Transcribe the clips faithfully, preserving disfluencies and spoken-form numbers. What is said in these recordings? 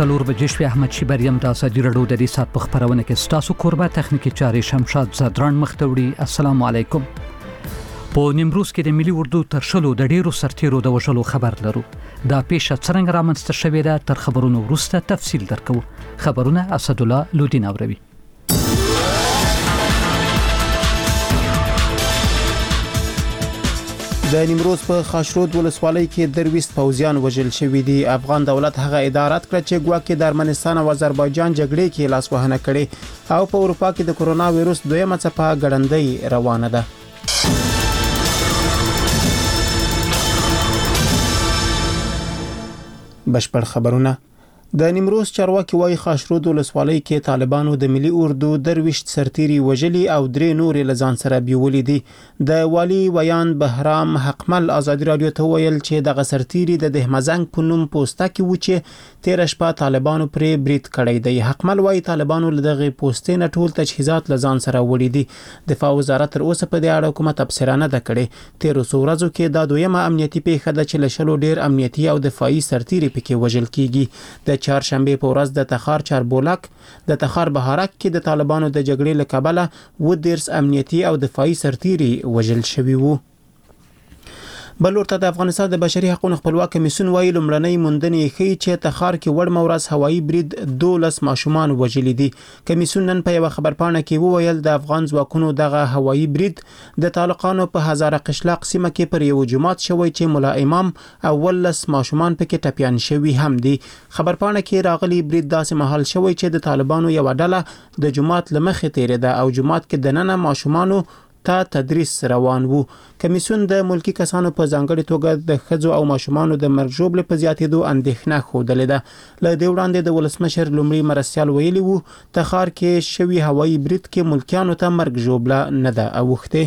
څلور بجې شوې. احمد شیبر یم د ازادي راډیو د دې سات په خبرونه کې ستاسو قربا تخنیکی چارې شمشاد زدران مختوړي. السلام علیکم. په نیمروز کې د ملي اردو تر شلو د ډیرو سرتیرو د وژلو خبر لرو. دا پیښه څنګه رامنځته شوې ده تر خبرونو وروسته تفصیل درکو. خبرونه اسد الله لودین اوروي. د نیمروز په خاشرود ولسوالۍ کې درويست پوځیان وژل شوي دي. افغان دولت هغه ادارات کړ چې ګواکې د ارمنستان او آذربایجان جګړې کې لاس وهنه کړي او په اروپا کې د کرونا وایروس دویمه څپه ګړندۍ روانه ده. بشپړ خبرونه. د نیمروز چارواکي وايي خاشرود ولسوالۍ کې طالبانو د ملي اردو درويشت سرتيري وژلي او درې نورې لزان سره بیولې دي. د والی ویان بهرام حقمل ازادي رادیو ته ویل چې د سرتيري د دهمزنګ په نوم پوسټه کې و چې تیر شپه طالبانو پرې برید کړی دی. حقمل وايي طالبانو له دغه پوسټې نه ټول تجهیزات لزان سره وړي دي. دفاع وزارت تر اوسه په دې اړه کومه تبصره نه ده کړې. تیر ورځو کې د دویمه امنیتي پیښه ده چې لشلو ډیر امنیتي او دفاعي سرتيري پکې وژل کیږي. د چهارشنبه په ورځ د تخار چاربولک د تخار بهارک کې د طالبانو د جګړې له کبله و دیرس امنیتي او دفاعي سرتيري وژل شوي وو. بل ورته د افغانستان د بشري حقوقو خپلواک کمیسیون وایي لومړنۍ موندنې ښیي چې تخار کې وړ مورز هوایي برید دولس ماشومان وژلي دي. کمیسیون نن په یو خبرپاڼه کې وویل د افغان ځواکونو دغه هوایي برید د طالقانو په هزاره قشلاق سیمه کې پر یو جماعت شوی چې مولا امام او ولس ماشومان پکې ټپيان شوي هم دي. خبرپاڼه کې راغلي برید داسې مهال شوی چې د طالبانو یو ډله د جماعت لمخې تیرېده او جماعت کې د نننه ماشومانو ته تدریس روان وو. کمیسیون د ملکی کسانو په ځانګړي توګه د خځو او ماشومانو د مرګ ژوبل په زیاتېدو اندېښنه خوده ده. له دې وړاندې د ولسمشر لومړي مرستيال ویلي وو تخار کې شوی هوایي برید کې ملکیانو ته مرګ ژوبله نه ده اوخته.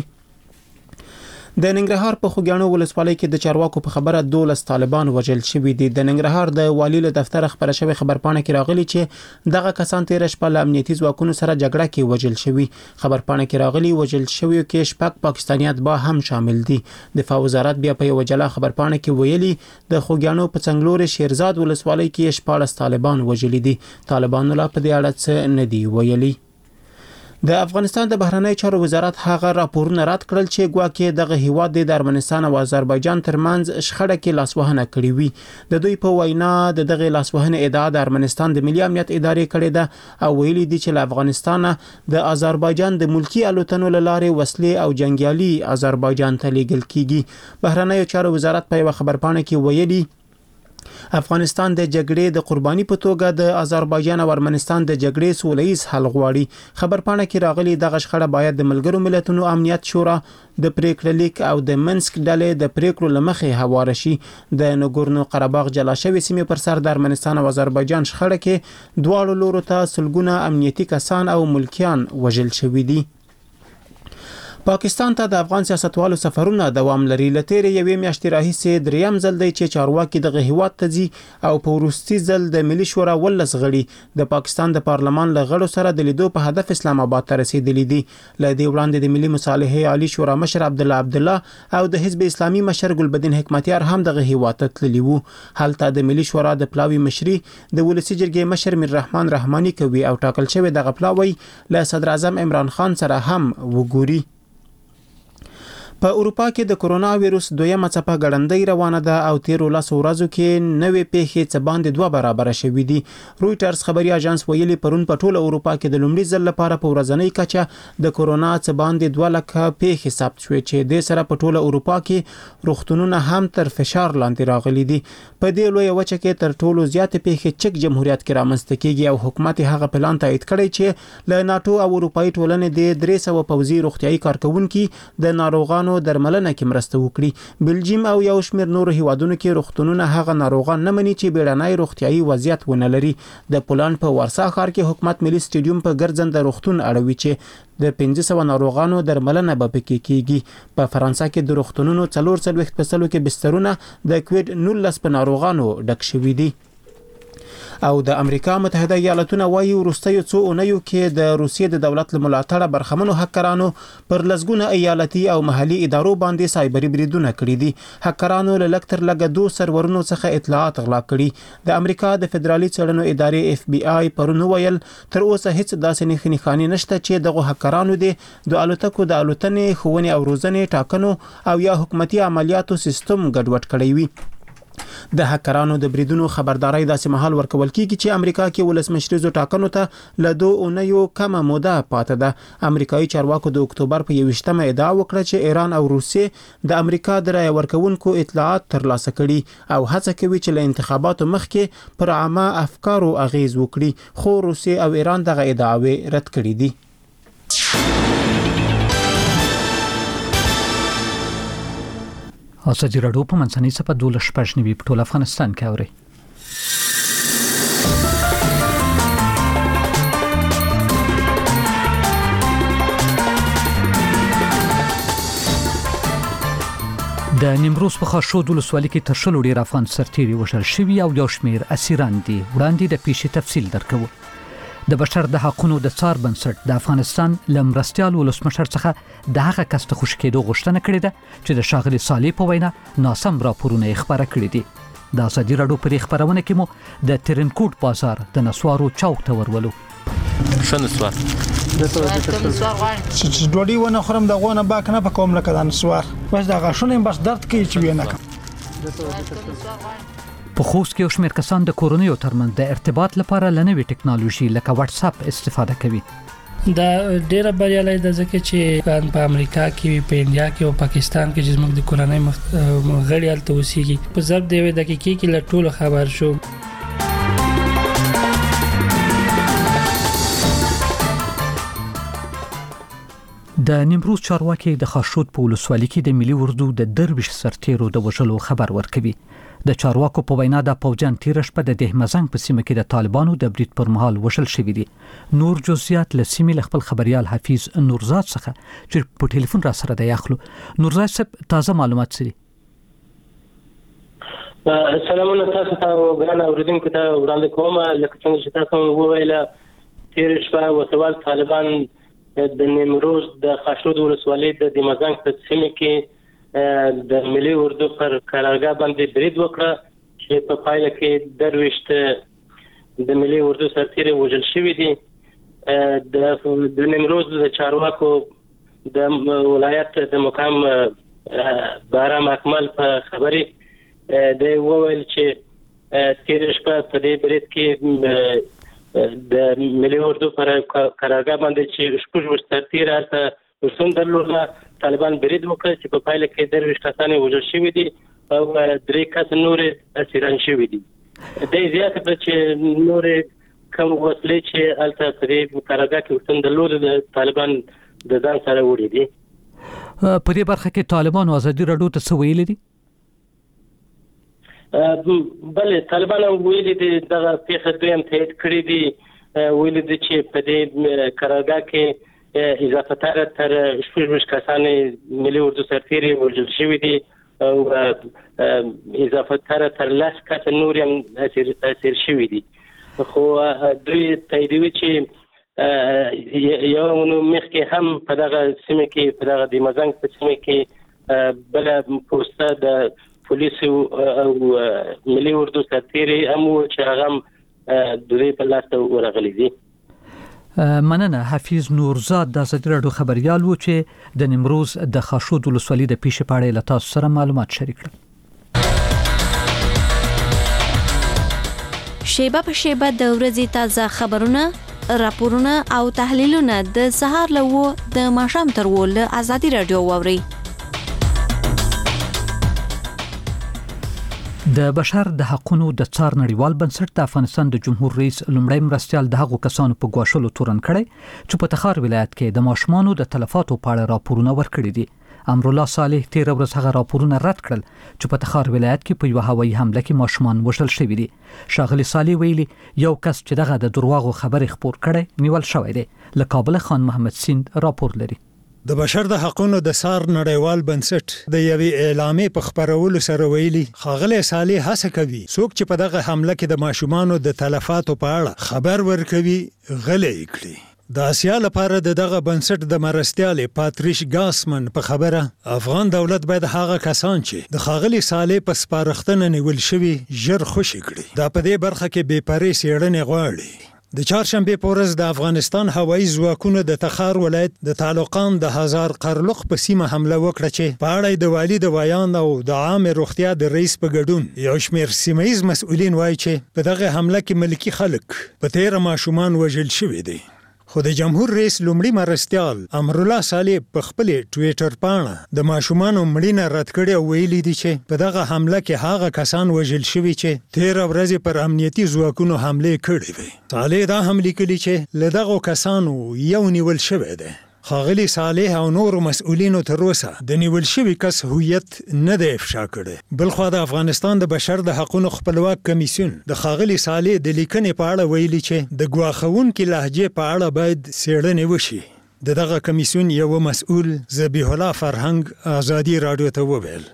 د ننګرهار په خوګیاڼو ولسوالۍ کې د چارواکو په خبره دولس طالبان وژل شوي دي. د ننګرهار د والی له دفتر خبره شوی خبرپاڼه کې راغلي چې دغه کسان تیر شپه له امنیتي ځواکونو سره جګړه کې وژل شوي. خبرپاڼه کې راغلي وژل شوی کې شپږ پاکستانیات به هم شامل دي. دفاع وزارت بیا په یو جلا خبرپاڼه کې ویلي د خوګیاڼو په څنګلور شیرزاد ولسوالۍ کې شپږ طالبان وژل دي. طالبانو لا په دې اړه څه نه دی ویلي. د افغانستان د بهرنی چارو وزارت هغه راپورونه رد کړل چې ګواکې دغه هیواد د ارمنستان او آذربایجان ترمنځ شخړه کې لاسوهنه کړې وي. د دوی په وینا د دغه لاسوهنه ادعا د ارمنستان د ملي امنیت ادارې کړې ده او ویلي دي چې له افغانستان د آذربایجان د ملکی الوتنو لارې وسلې او جنگیالي آذربایجان ته لیږل کیږي. بهرنی چارو وزارت په یو خبرپاڼه کې ویلي افغانستان د جګړې د قرباني په توګه د آذربایجان او ارمنستان د جګړې سولهییز حل غواړي. خبرپاڼه کې راغلي دغه شخړه باید د ملګرو ملتونو امنیت شورا د پریکړې لیک او د منسک ډلې د پریکړو لمخې هواره شي. د نګورنو قرهباغ جلا شوی سیمې پر سر د ارمنستان او آذربایجان شخړه کې دواړو لورو ته سلګونه امنیتي کسان او ملکیان وژل شوي دي. پاکستان ته د افغان سیاستوالو سفرونه دوام لري. لتیر یوې میاشتې راهیسې دریم ځل دی چې چارواکي دغه هیواد ته ځي او په وروستي ځل د ملي شورا ولس غړي د پاکستان د پارلمان له غړو سره د لیدو په هدف اسلام آباد ته رسیدلي دي. له دې وړاندې د ملي مصالحې عالی شورا مشر عبدالله عبدالله او د حزب اسلامي مشر ګلبدین حکمتیار هم دغه هیواد ته تللي وو. هلته د ملي شورا د پلاوي مشري د ولسی جرګې مشر میر رحمان رحماني کوي او ټاکل شوی دغه پلاوی له صدر اعظم عمران خان سره هم وګوري. په اروپا کې د کرونا وایروس دویمه څپه ګړندۍ روانه ده او تیر ولس ورځو کې نوې پیښې څه باندې دوه برابر شوې دي. رويټرز خبري اژانس ویلي پرون په ټوله اروپا کې د لومړي ځل لپاره په ورځنۍ کچه د کرونا څه باندې دوه لکه پیښې ثبت شوې چې د سره په ټوله اروپا کې روغتونونه هم تر فشار لاندې راغلي دي. په دې لوی وچه کې تر ټولو زیات پیښې چک جمهوریت کې رامنځته کیږي او حکومت هغه پلان تایید کړی چې له ناتو او اروپאי ټولنې د درې سوه پوځي روغتيایي کارکونکو د ناروغانو درملنه کې مرسته وکړي. بلجیم او یو شمېر نور هیوادونو کې روغتونونه هغه ناروغان نه مني چې بیړنی روغتيایي وضعیت ونه لري. د پولند په ورسا ښار کې حکومت ملي سټیډیوم په ګرځنده روغتون اړوي چې د پنځه سوه ناروغانو درملنه به پکې کیږي. په فرانسه کې د روغتونونو څلور څلوېښت په سلو کې بسترونه د کووډ نولس په ناروغانو ډک شوي دي. او د امریکا متحده ایالاتونه وايي وروستیو څو اونیو کې د روسیې د دولت له ملاتړه برخمنو هکرانو پر لسګونه ایالتي او محلي ادارو باندې سایبري بریدونه کړي دي. هکرانو له لکتر لګه دوه سرورونو څخه اطلاعات غلا کړي. د امریکا د فدرالي څېړنو ادارې اف بي آی پرون ویل تر اوسه هیڅ داسې نښې نښانې نشته چې دغه هکرانو د الوتکو د الوتنې ښوونې او روزنې ټاکنو او یا حکومتي عملیاتو سیستم ګډوډ کړی وي. د هکرانو د بریدونو خبرداري داسې مهال ورکول کیږي چې امریکا کې ولسمشریزو ټاکنو ته له دوه اونیو کمه موده پاتې ده. امریکایي چارواکو د اکتوبر په یوویشتمه ادعا وکړه چې ایران او روسیې د امریکا د رای ورکونکو اطلاعات ترلاسه کړي او هڅه کوي چې له انتخاباتو مخکې پر عامه افکارو اغیز وکړي، خو روسیې او ایران دغه ادعاوې رد کړي دي. ازادي راډیو په منځنۍ صفحه دوله شپږ نیوي په ټول افغانستان کې اوري. د نیمروز په خاشود ولسوالۍ کې تر شلو ډیر افغان سرتیري وژل شوي او یو شمېر اسیران دي. وړاندې د پیښې تفصیل درکوو. د بشر د حقوقو د څار بنسټ د افغانستان لمرستيال ولسمشر څخه د هغه کس ته خوشکېدو غوښتنه کړې ده چې د ښاغلي صالح په وینا ناسم راپورونه یې خبره کړې دي. د ازادي راډیو په خبرونه کې مو د ترنکوټ بازار د نسوارو چوک ته ورولو. شنو سوار چې ډوډۍ ونه خورم د غونه باک نه پکوم لکه د نسوار بس د غاښونو بس درد کوي چې وینه کوم. په خوست کې شمېر کسان د کورونیو ترمنځ د ارتباط لپاره لنوي ټکنالوژي لکه واتس اپ استفاده کوي. دا ډیره بریالي ده ځکه چې په امریکا کې په انډیا کې او پاکستان کې چې موږ د کورنۍ غړي الته اوسېږي په ضرب دی د دقیقې کې لټول خبر شو. د نیمروز چارواکي د خاشود په ولسوالۍ کې د ملي اردو د درویش سرتیرو د وژلو خبر ورکوي. د چارواکو په وینا د پوجان تیرش په د دهمزنګ په سیمه کې د طالبانو د برید پر مهال وژل شوی دي. نور جزئیات له سیمې خپل خبريال حفیظ نورزاد څخه چې په ټلیفون را سره د یاخلو. نورزاد صاحب تازه معلومات سری. سلامونه تاسو ته ګران اوریدونکو ته وړاندې کوم. لکه څنګه چې تاسو وویل تیر شپه وسوال طالبان د نیمروز د خاشود ولسوالۍ د دمزنګ په سیمه کې د ملي اردو پر قرارګاه باندې برید وکړ چې په پایله کې درويشت د ملي اردو سرتیري وژل شوی دي. د نیمروز د چارواکو د ولایت د مقام بارام اکمل په خبري د وویل چې تیر شپه په دې برید کې د ملي اردو پر قرارګاه باندې چې شپږ سرتیري راته وسوم درلوده طالبان برید وکړ چې په پایله کې درویش کسان وژل شوي دي او درې کس نور اسیران شوي دي. د زیاته په چې نور کوم وسلې چې الته په قرارګاه کې وسوم درلوده د طالبان د ځان سره وړي دي. په دې برخه کې طالبان ازادي راډیو ته څه ویلي دي؟ بله طالبان ویلي دي دغه پیښه دویم تایید کړی دي. ویلي دي چې په دې قرارګاه کې اضافه تر تر شپږ کسان ملي اردو سرتیري وژل شوي دي او اضافه تر تر لس کس نور هم اسیر شوي دي. خو دوی تاییدوي چې یو نو مخکې هم په دغه سیمه کې په دغه دمزنګ په سیمه کې بل پوسټه د پولیسو او ملي اردو سرتیري هم چې هغه د دوی په لاس ورغلي دي. مننه. حفیظ نورزاد د ازادي راډیو خبريال و چې د نیمروز د خاشود ولسوالۍ د پیښې په اړه له تاسو سره معلومات شریک کړل. شیبه په شیبه د ورځې تازه خبرونه، راپورونه او تحلیلونه د سهار له د ماښام تر ول ازادي راډیو ووري. د بشر د حقوقو د څار نړیوال بنسټ د افغانستان د جمهور رئیس لومړی مرستيال د هغو کسانو په ګواښلو تورن کړي چې په تخار ولایت کې د ماشومانو د تلفاتو په اړه راپورونه ورکړي دي. امرالله صالح تیر ورځ هغه راپورونه رد کړل چې په تخار ولایت کې په یو هوایي حمله کې ماشومان وژل شوي دي. ښاغلي صالح ویلي یو کس چې دغه د دروغو خبرې خپور کړي نیول شوی دی. له کابل خان محمد سیند راپور لري. د بشر د حقوقو د سار نړیوال بنسټ د یوې اعلامیې په خبرولو سره ویلي ښاغلی صالح هڅه کوي څوک چې په دغه حمله کې د ماشومانو د تلفاتو په اړه خبر ورکوي غلی کړي. د آسیا لپاره د دغه بنسټ د مرستیال پاتریش ګاسمن په خبره افغان دولت باید هغه کسان چې د ښاغلي صالح په سپارښتنه نیول شوي ژر خوشي کړي. دا په دې برخه کې بې پرې څېړنې غواړي. د چهارشنبې په ورځ د افغانستان هوایي ځواکونو د تخار ولایت د تعلقان د هزار قرلق په سیمه حمله وکړه چې په اړه د والي د ویان او د عامه روغتیا د رئیس په ګډون یو شمېر سیمه ییز مسؤلین وایي چې په دغه حمله کې ملکی خلک په تیره ماشومان وژل شوي دي. خو د جمهور رئیس لومړي مرستیال امرالله صالح په خپل ټویټر پاڼه د ماشومانو مړینه رد کړې او ویلي دي چې په دغه حمله کې هغه کسان وژل شوي چې تیره ورځ پر امنیتي ځواکونو حمله کړې وي. صالح دا هم لیکلي چې له دغو کسانو یو نیول شوی دی. ښاغلي صالح او نورو مسؤلینو تر اوسه د نیول شوي کس هویت نه دی افشا کړی. بلخوا د افغانستان د بشر د حقوقو خپلواک کمیسیون د ښاغلي صالح د لیکنې په اړه ویلي چې د ګواښونکي لهجې په اړه باید څېړنې وشي. د دغه کمیسیون یو مسؤل ذبیح الله فرهنګ آزادی رادیو ته وویل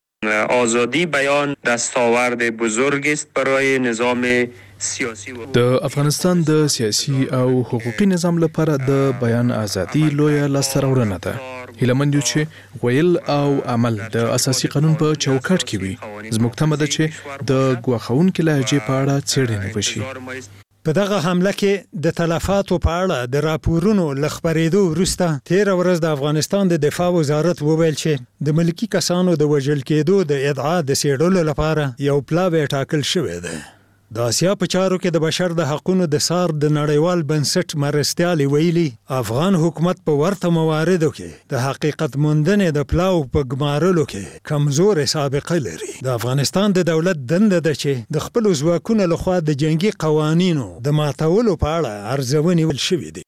آزادی بیان دستاورد بزرگ است برای نظام سیاسی. د افغانستان د سیاسي او حقوقي نظام لپاره د بیان ازادي لویه لاسته راوړنه ده. هیله مند یو چې ویل او عمل د اساسي قانون په چوکاټ کې وي. زموږ تمه ده چې د ګواښونکي لهجې په اړه څېړنې وشي. په دغه حمله کې د تلفاتو په اړه د راپورونو له خپرېدو وروسته تیره ورځ د افغانستان د دفاع وزارت وویل چې د ملکي کسانو د وژل کېدو د ادعا د څېړلو لپاره یو پلاوی ټاکل شوی دی. د آسیا په چارو کې د بشر د حقوقو د سار د نړیوال بنسټ مرستیال ویلي افغان حکومت په ورته مواردو کې د حقیقت موندنې د پلاو په ګمارلو کې کمزورې سابقه لري. د افغانستان د دولت دنده ده چې د خپلو ځواکونو لخوا د جنگي قوانینو د ماتولو په اړه ارزونې وشي شوې دي.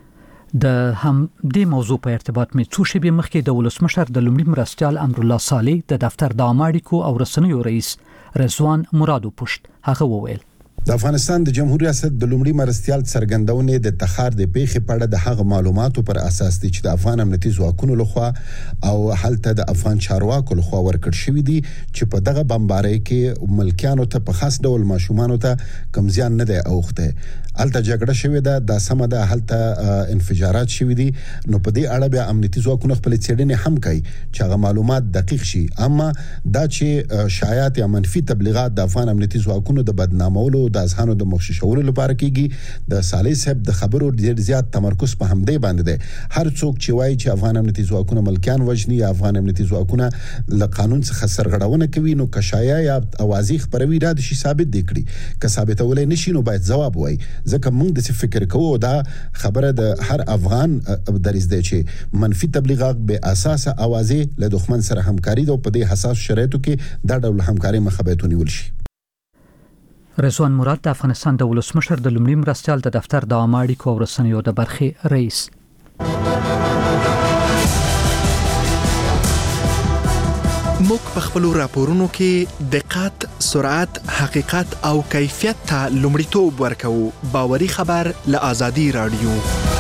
د هم دې موضوع په ارتباط می څو شېبې مخکې د ولسمشر د لومړي مرستیال امرالله صالح د دفتر د عامه اړیکو او رسنیو رئیس رضوان مرادو پشت هغه وویل د افغانستان د جمهوریت ریاست د لومړي مرستیال څرګندونې د تخار د پیښې په اړه د هغه معلوماتو پر اساس دي چې د افغان امنیتي ځواکونو لخوا او هلته د افغان چارواکو لخوا ورکړ شوی دي چې په دغه بمبارۍ کې ملکیانو ته په خاص ډول ماشومانو ته کم زیان نه دی اوخته. هلته جګړه شوې ده، د سم ده، هلته انفجارات شوي دي. نو په دې اړه بیا امنیتي ځواکونه خپل څېړنې هم کوي چې هغه معلومات دقیق شي. اما دا چې شایعات یا منفي تبلیغات د افغان امنیتي ځواکونو د بدنامولو د اذهانو د مخششولو لپاره کیږي، د صالح صاحب د خبرو ډیر زیات تمرکز په همدې باندې دی. هر څوک چې وایي چې افغان امنیتي ځواکونه ملکیان وژني یا افغان امنیتي ځواکونه له قانون څخه سرغړونه کوي، نو کشایا یا اوازې خبروي را د شي ثابت دي کړي. که ثابتولای نشي نو باید ځواب وایي. ځکه موږ د څه فکر کوو دا خبره د هر افغان دریځ دی چې منفي تبلیغات به اساسه اوازې له دښمن سره همکاري ده او په دې حساس شرایطو کې دا ډول همکاري مخابطونی ول شي. رضوان مراد د افغانستان د ولسمشر د لومړي مرستیال د دفتر د عامه اړیکو او رسنیو د برخې رئیس. موږ په خپل راپورونو کې دقت، سرعت، حقیقت او کیفیت ته لومړیتوب ورکوو. باوري خبر له آزادي رادیو.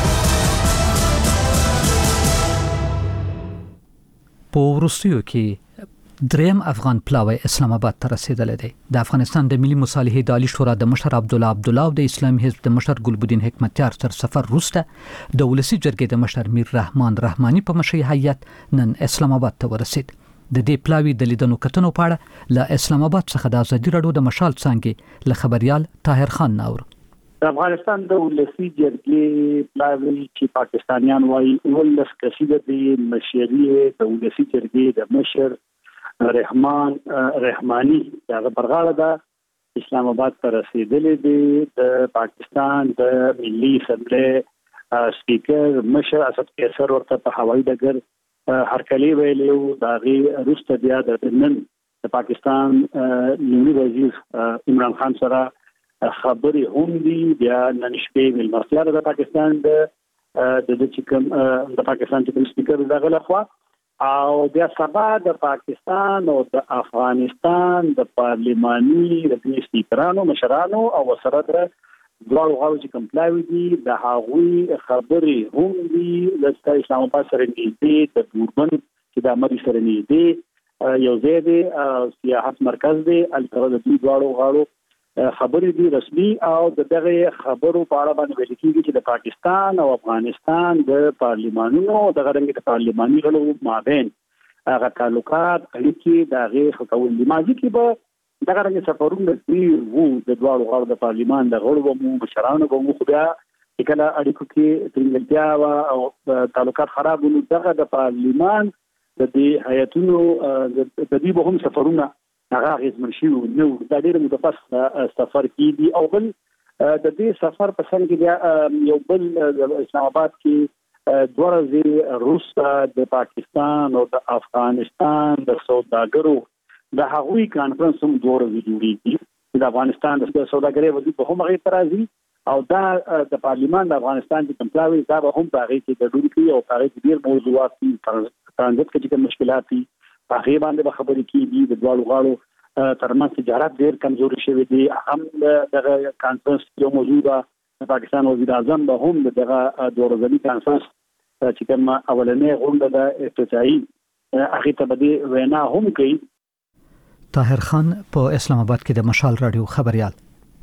په وروستیو کې دریم افغان پلاوی اسلام آباد ته رسیدلی دی. د افغانستان د ملي مصالحې د عالی شورا د مشر عبدالله عبدالله او د اسلامي حزب د مشر ګلبدین حکمتیار تر سفر وروسته د ولسي جرګې د مشر میر رحمان رحماني په مشرۍ هیئت نن اسلام آباد ته ورسید. د دې پلاوی د لیدنو کتنو په اړه له اسلام آباد څخه د ازادي راډیو د مشال څانګې له خبريال طاهر خان ناور. د افغانستان د ولسي جرګې پلاوی چې پاکستانیان وايي ولس کسیده د مشرۍ د ولسي جرګې د مشر رحمان رحماني دغه برغاړه د اسلام آباد ته رسیدلې دي. د پاکستان د ملي اسمبلی سپیکر مشر اسد قیصر ورته په هوایي ډګر هرکلی ویلو. دا غي روسته بیا د نن د پاکستان لومړي وزیر عمران خان سره خبرې هم دي. بیا نن شپې ملمستیار د پاکستان د د چکم د پاکستان چې سپیکر دغه لخوا او بیا سبا د پاکستان او د افغانستان د پارلماني د سپیکرانو مشرانو او سره د دواړو غاړو چې کمپلاوي دي د هغوی خبرې هم دي د اسلام آباد سره نږدې د دوربن چې د امر سره نږدې یو ځای دی سیاحت مرکز دی البته د دې دواړو غاړو خبرې دي رسمي او د دغه خبرو په اړه باندې ویل کېږي چې د پاکستان او افغانستان د پارلیمانونو د غړنګ د پارلیماني غړو مابین هغه تعلقات اړیکې د هغې ښه کول دي. ماضي کې به دغه رنګه سفرونه ډېر وو د دواړو غاړو د پارلیمان د غړو به مو مشرانو به مو خو بیا چې کله اړیکو کې ترنګلتیا وه او تعلقات خراب ول دغه د پارلیمان د دې هیئتونو د دې به هم سفرونه هغه اغېزمن شوي نه وو. دا ډېر متفس سفر کېدي او بل د دې سفر په څنګ کې بیا یو بل د اسلام آباد کې دوه ورځې وروسته د پاکستان او د افغانستان د سوداګرو د هغوی کانفرنس هم دوه ورځې جوړېږي د افغانستان د سوداګرۍ وزیر به هم هغې ته راځي او دا د پارلیمان د افغانستان چې کمپلاوي دا به هم په هغې کې ګډون کوي او په هغې کې ډېر موضوعات دي ترانزیت کې چې کوم مشکلات دي په هغې باندې به خبرې کېږي. د دواړو غاړو ترمنځ تجارت ډېر کمزوري شوی دی. هم دغه کانفرنس یو موضوع ده د پاکستان وزیر اعظم به هم دغه دوه ورځني کانفرنس چې کوم اولنې غونډه ده افتتاحي هغې ته به دې وینا هم کوي. طاهر خان په اسلام آباد کې د مشال رادیو خبريال.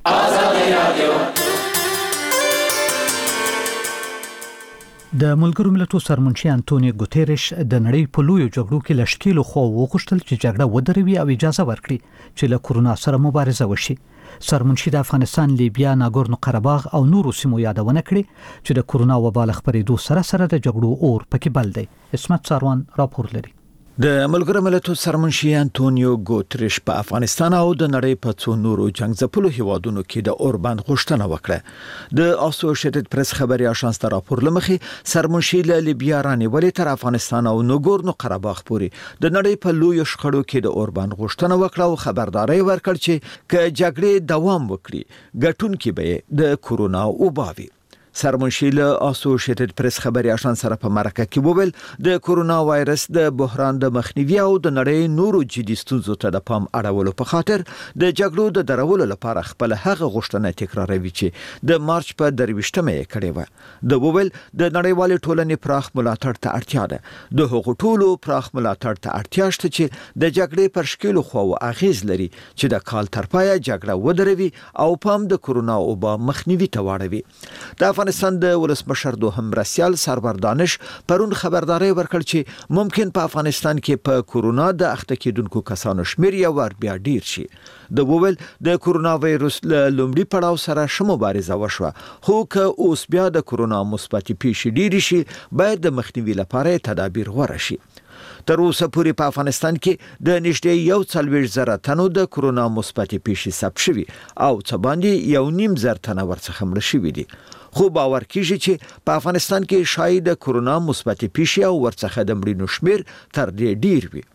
د ملګرو ملتونو سرمنشي انټونیو ګوتيريش د نړۍ په لویو جګړو کې لشکېلو خو وغوښتل چې جګړه ودروي او اجازه ورکړي چې له کورونا سره مبارزه وشي. سرمنشي د افغانستان، لیبیا، ناګورنو قرهباغ او نورو سیمو یادونه کړې چې د کورونا وبا له خپرېدو سره سره د جګړو اور پکې بل دی. اسمت ساروان راپور لري. د ملګرو ملتونو سرمنشي انټونیو ګوتریش په افغانستان او د نړۍ په څو نورو جنگ ځپلو هیوادونو کې د اوربند غوښتنه وکړه. د اسوسییټډ پریس خبري اژانس ته راپور لمخې سرمنشي له لیبیا رانیولې تر افغانستان او ناګورنو قرهباغ پورې د نړۍ په لویو شخړو کې د اوربند غوښتنه وکړه او خبرداري ورکړ چې ک جګړې دوام وکړي ګټونکې به د کورونا وباوي. سرمنشي له اسوسییټډ پریس خبري اژانس سره په مرکه کې وویل د کورونا وایرس د بحران د مخنیوي او د نړۍ نورو جدي ستونزو ته د پام اړولو په خاطر د جګړو د درولو لپاره خپل هغه غوښتنه تکراروي چې د مارچ په درويشتمه یې کړې و. د وویل د نړیوال ټولنې پراخ ملاتړ ته اړتیا ده. د حقوقو ټولو پراخ ملاتړ ته اړتیا شته چې د جګړې پر شکلو خو اغیز لري چې د کال تر پایه جګړه ودروي او پام د کورونا وبا مخنیوي ته واړوي. د افغانستان د ولسمشر دوهم مرستیال سرور دانش پرون خبرداري ورکړ چې ممکن په افغانستان کې په کورونا د اخته کېدونکو کسانو شمیر یو ور بیا ډیر شي. د وویل د کورونا وایرس له لومړي پړاو سره شمو مبارزه وشوه، خو که اوس بیا د کورونا مثبت پیښې ډیر شي باید د مخنیوي لپاره تدابیر غوړه شي. تر اوسه پورې په افغانستان کې د نږدې یو څلوېښت زره تنو د کورونا مثبت پیښې ثبت شوي او څه باندې یو نیم زر تنه ورڅخه مړه شوي دي. خو باور کیږي چې په افغانستان کې شاید د کورونا مثبت پیښې او ورڅخه د مړینو شمیر تر دې ډیر وي.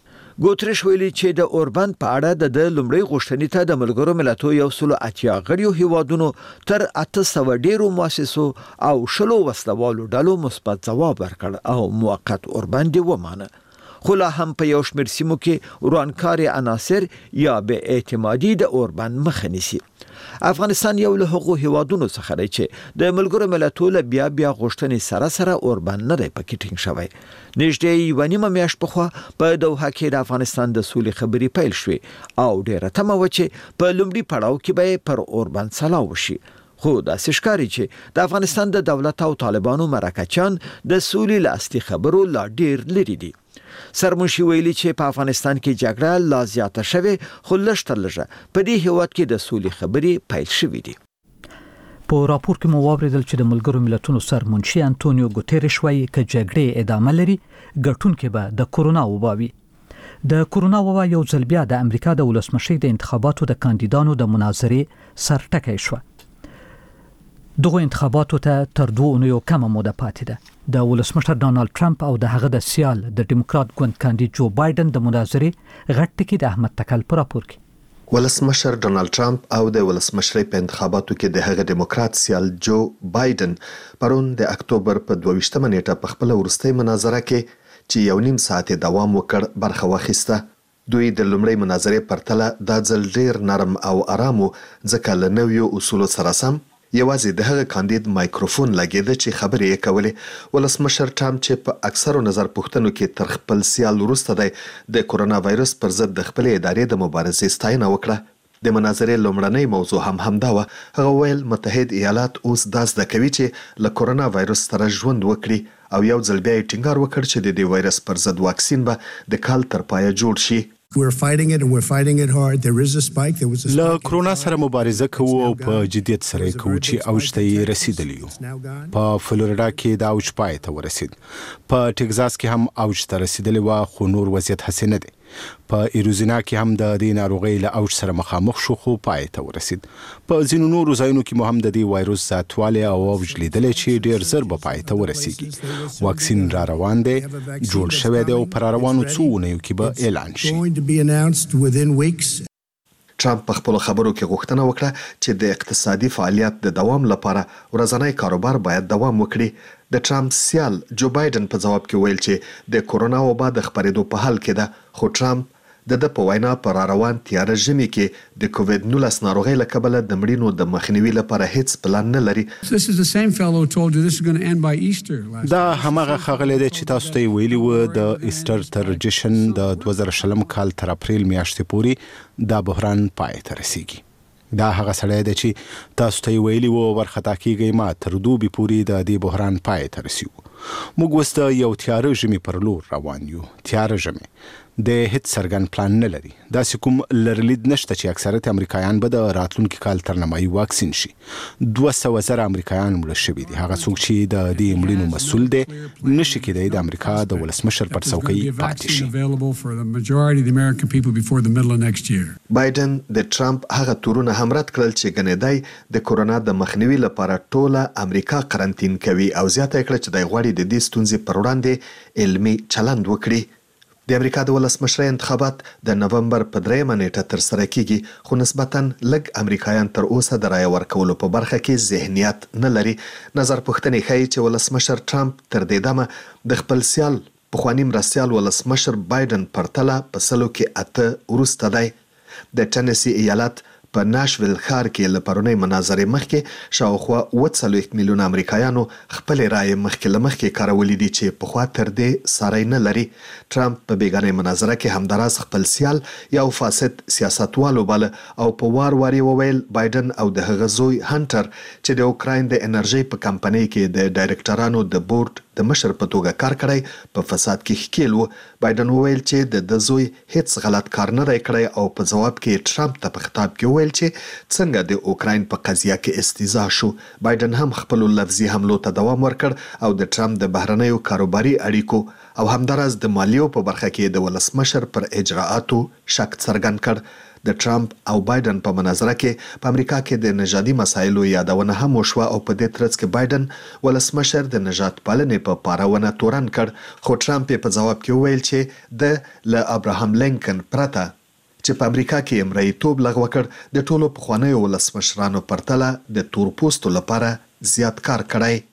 ګوتریش ویلي چې د اوربند په اړه د لومړی غوښتنې ته د ملګرو ملتونو یو سل اتیا غړیو هیوادونو تر اته سوه ډیرو مؤسسو او شلو وسلوالو ډلو مثبت ځواب ورکړ او موقت اوربند ومانه. خو لا هم په یو شمېر سیمو کې ورانکاري عناصر یا به اعتمادي د اوربند مخه نیسي. افغانستان یو له هغو هیوادونو څخه دی چې د ملګرو ملتونو بیا بیا غوښتنې سره سره اوربند نه دی پکې ټینګ شوی. نږدې یوه نیمه میاشت پخوا په دوحه کې د افغانستان د سولې خبرې پیل شوې او ډیره تمه وه چې په لومړي پړاو کې به پر اوربند سلا وشي. خو داسې ښکاري چې د افغانستان د دولت او طالبانو مرکچیان د سولې له اصلي خبرو لا ډیر لري دي. سرمنشي ویلي چې په افغانستان کې جګړه لا زیاته شوې، خو لږ تر لږه په دې هیواد کې د سولې خبرې پیل شوې دي. په راپور کې مو واوریدل چې د ملګرو ملتونو سرمنشي انټونیو ګوتيريش وايي چې جګړې ادامه لري ګټونکې به د کورونا وبا وي. د کورونا وبا یو ځل بیا د امریکا د ولسمشۍ د انتخاباتو د کاندیدانو د مناظرې سرټکی شوه. دغه انتخاباتو ته تر دوه اونیو کمه موده پاتې ده. د ولسمشر ډانالد ټرمپ او د هغه د سیال د ډیموکرات ګوند کاندید جو بایدن د مناظرې غټ ټکی د احمد تکل پر راپور کې. ولسمشر ډانالد ټرمپ او د ولسمشرۍ په انتخاباتو کې د هغه ډیموکرات سیال جو بایدن پرون د اکتوبر په دوه ویشتمه نیټه په خپل وروستۍ مناظره کې چې یو نیم ساعت دوام وکړ برخه واخیسته. دوی د لومړۍ مناظرې پرتله دا ځل ډیر نرم او آرامو ځکه له نویو اصولو سره سم یوازې د هغه کاندید مایکروفون لګیده چې خبرې یې کولې. ولسمشر ټرمپ چې په اکثرو نظر پوښتنو کې تر خپل سیال وروسته دی د کورونا وایرس پر ضد د خپلې ادارې د مبارزې ستاینه وکړه. د مناظرې لومړنۍ موضوع هم همدا وه. هغه ویل متحد ایالات اوس دا زده کوي چې له کورونا وایرس سره ژوند وکړي او یو ځل بیا یې ټینګار وکړ چې د دې وایرس پر ضد واکسین به د کال تر پایه جوړ شي. We're fighting it and we're fighting it hard. There is a spike. There was a spike. له کرونا سره مبارزه کوو او په جدیت سره کوو چې اوج ته یې رسیدلی یو. په فلوریدا کې دا اوج پای ته ورسید. په ټکزاس کې هم اوج ته رسیدلی و خو نور وضعیت هسې نه دی. په ایروزینا کې هم د دې ناروغۍ له اوج سره مخامخ شو خو پای ته ورسید. په ځینو نورو ځایونو کې مو هم د دې وایروس زیاتوالی او اوج لیدلی چې ډېر زر به پای ته ورسیږي. واکسین را روان دی، جوړ شوی دی او په را روانو څو اونیو کې به اعلان شي. ټرمپ په خپلو خبرو کې غوښتنه وکړه چې د اقتصادي فعالیت د دوام لپاره ورځنی کاروبار باید دوام وکړي. د ټرمپ سیال جو بایدن په ځواب کې ویل چې د کورونا وبا د خپرېدو په حال کې ده، خو ټرمپ د د په وینا پر روان تیاره ژمي کې د کووید نولس ناروغۍ له کبله د مړینو د مخنیوي لپاره هیڅ پلان نه لري. دا هماغه ښاغلی دی چې تاسو ته یې ویلي وو د ایسټر تر جشن د دوه زره شلم کال تر اپریل میاشتې پورې دا بحران پای ته رسیږي. دا هغه سړی دی چې تاسو ته یې ویلي وو ورخطا کیږئ ما تر دوبي پورې د دې بحران پای ته رسیږو. موږ اوس د یو تیاره ژمي پر لور روان یو. تیاره ژمي د هیڅ څرګند پلان نه لري. داسې کوم لرلید نشته چې اکثریت امریکایان به د راتلونکي کال تر نیمایي واکسین شي. دوه سوه زره امریکایان مړه شوي دي. هغه څوک چې د دې مړینو مسؤل دی نشي کېدی د امریکا د ولسمشر پر څوکۍ پاتې شي. بایدن د ټرمپ هغه تورونه هم رد کړل چې ګنې د کورونا د مخنیوي لپاره ټوله امریکا قرنطین کوي او زیاته یې کړه چې دی غواړي د دې ستونزې پر وړاندې علمي چلند وکړي. د امریکا د ولسمشرۍ انتخابات د نومبر په دریمه نیټه ترسره کیږي، خو نسبتاً لږ امریکایان تر اوسه د رایه ورکولو په برخه کې ذهنیت نه لري. نظر پوښتنې ښیي چې ولسمشر ټرمپ تر دې دمه د خپل سیال پخواني مرستیال ولسمشر بایدن پرتله په سلو کې اته وروسته دی. د ټنسی ایالت په ناشویل ښار کې له پرونۍ مناظرې مخکې شاوخوا اووه څلوېښت میلیونه امریکایانو خپلې رایې مخکې له مخکې کارولي دي چې پخوا تر دې ساری نه لري. ټرمپ په بېګانۍ مناظره کې همداراز خپل سیال یو فاسد سیاستوال وباله او په وار وار یې وویل بایدن او د هغه زوی هنټر چې د اوکراین د انرژۍ په کمپنۍ کې د ډایرکټرانو د بورډ د مشر په توګه کار کړی په فساد کې ښکیل و. بایدن وویل چې د د زوی هیڅ غلط کار نه دی کړی او په ځواب کې ټرمپ ته په خطاب کې وویل چې څنګه د اوکراین په قضیه کې استیضاح شو. بایدن هم خپلو لفظي حملو ته دوام ورکړ او د ټرمپ د بهرنیو کاروباري اړیکو او همداراز د مالیو په برخه کې د ولسمشر پر اجراءاتو شک څرګند کړ. د ټرمپ او بایدن په مناظره کې په امریکا کې د نژادي مسایلو یادونه هم وشوه او په دې ترڅ کې بایدن ولسمشر د نژاد پالنې په پارونه تورن کړ، خو ټرمپ په ځواب کې وویل چې د له ابراهام لینکن پرته چې په امریکا کې مریتوب لغوه کړ د ټولو پخوانیو ولسمشرانو پرتله د تورپوستو لپاره زیات کار کړی.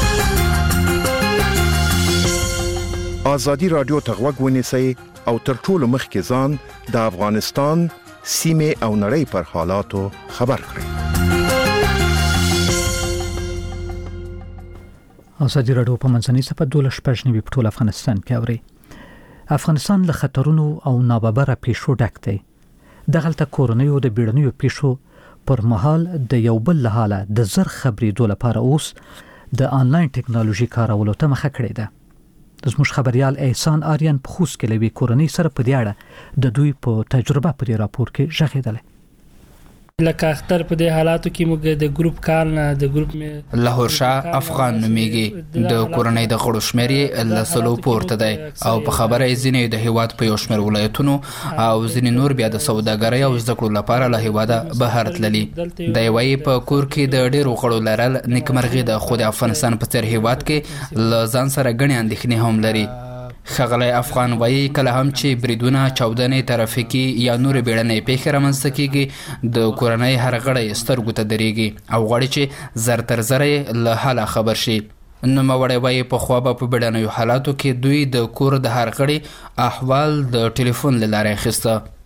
آزادي رادیو ته غوږ ونیسئ او تر ټولو مخکې ځان د افغانستان سیمې او نړۍ پر حالاتو خبر کړئ. آزادي رادیو په منځنۍ صفحه دولس شپږ نوي په ټول افغانستان کې اوري. افغانستان له خطرونو او ناببره پیښو ډک دی. دغلته کورونیو د بیړنیو پیښو پر مهال د یو بل له حاله د زر خبرېدو لپاره اوس د آنلاین ټکنالوژي کارولو ته مخه کړې ده. زموږ خبريال احسان آریان په خوست کې لوي کورنۍ سره په دې اړه د دوی په تجربه په دې راپور کې ژغېدل. لکه اختر په دې حالاتو کې موږ د ګروپ کال نه د ګروپ می لاهور شاه افغان نوميږي د کورنۍ د غړو شمېر له سلو پورته دی او په خبره یې ځینې د هیواد په یو شمېر ولایتونو او ځینې نور بیا د سوداګرۍ او زده کړو لپاره له هیواده بهر تللي. د یوې په کور کې د ډېرو غړو لرل نیکمرغي ده، خو د افغانستان په څېر هیواد کې له ځان سره ګڼې اندېښنې هم لري. ښاغلی افغان وایي کله هم چې بریدونه، چاودنې، ترافیکي یا نورې بیړنۍ پیښې رامنځته کیږي د کورنۍ هر غړی سترګو ته درېږي او غواړي چې زر تر زره یې له حاله خبر شي. نوموړی وایي پخوا به په بیړنیو حالاتو کې دوی د کور د هر غړي احوال د ټلیفون له لارې اخیسته.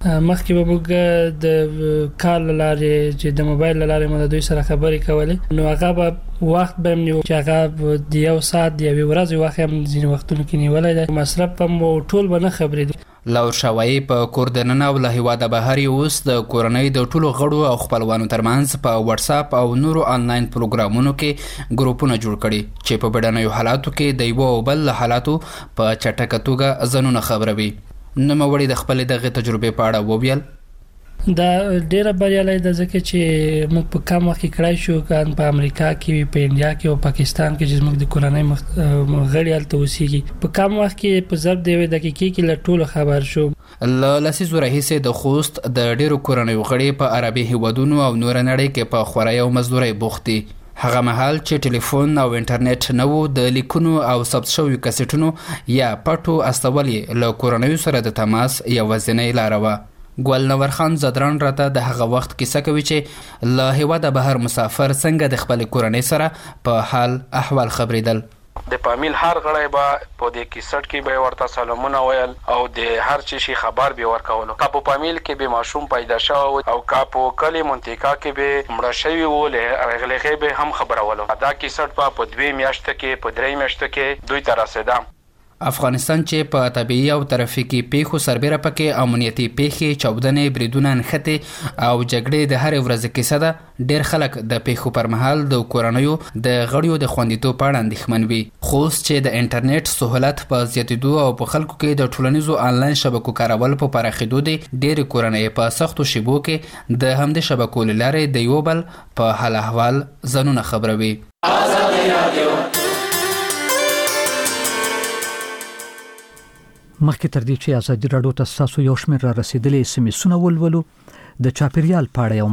مخکې به موږ د کال لارې چې د موبایل لارې موږ د دوی سره خبرې کولې نو هغه به وخت به نیو چې هغه د یو ساعت دی یو ورځ وخت هم ځینې وختونو کې نیولای دی مصرف هم ټول به نه خبرې دي لور شوایی په کوردننه او له هیواده بهر اوس د کورنۍ د ټولو غړو او خپلوانو ترمنځ په واتس اپ او نورو آنلاین پروګرامونو کې ګروپونه جوړ کړي چې په بدنیو حالاتو کې د یو بل حالاتو په چټکه توګه ځنونه خبروي نو موري د خپل دغه تجربه په اړه وویل دا ډیره بریالي ده ځکه چې موږ په کم وخت کې کړای شو کان په امریکا کې په انډیا کې او پاکستان کې چې موږ د کورنۍ غړي الته اوسېږي په کم وخت کې په ضرب دی دقیقې کې له ټولو خبر شو ل لسیزو رئیس د خوست د ډیرو کورنۍ غړي په عربي هیوادونو او نور نړۍ کې په خورای او مزدوري بوختي هغه مهال چې ټلیفون او انټرنیټ نه وو د لیکونو او ثبت شویو کیسټونو یا پټو استولې له کورنۍ سره د تماس یو ځینې لار و ګل نور خان زدران راته د هغه وخت کیسه کوي چې له هیواده بهر مسافر څنګه د خپل کورنۍ سره په حال احوال خبرېدل د فامیل هر غړی به په دې کیسټ کې به ورته سلامونه ویل او د هر چی شي خبر به ورکولو کا په فامیل کې به ماشوم پیدا شو او کا په کلی منطقه کې به مړ شوی و له اغلغه به هم خبرولو دا کیسټ په دوه میاشتې کې په درې میاشتې کې دوی تر رسیدم افغانستان چې په طبيعي او ترافیکي پیښو سربېره پکې امنیتي پیښې چاودنې بریدونه نښتې او جګړې د هر ورځ کیسه ده ډېر خلک د پیښو پر مهال د کورنیو د غړیو د خوندیتوب په اړه اندېښمن وي خوست چې د انټرنیټ سهولت په زیاتېدو او په خلکو کې د ټولنیزو آنلاین شبکو کارول په پراخېدو دي ډېرې کورنۍ په سختو شیبو کې د همدې شبکو له لارې د یو بل په حال احوال ځانونه خبروي مخکې تر دې چې ازادي راډیو ته تاسو یو شمېر را رسیدلې سیمې ولولو د چاپیریال په اړه یو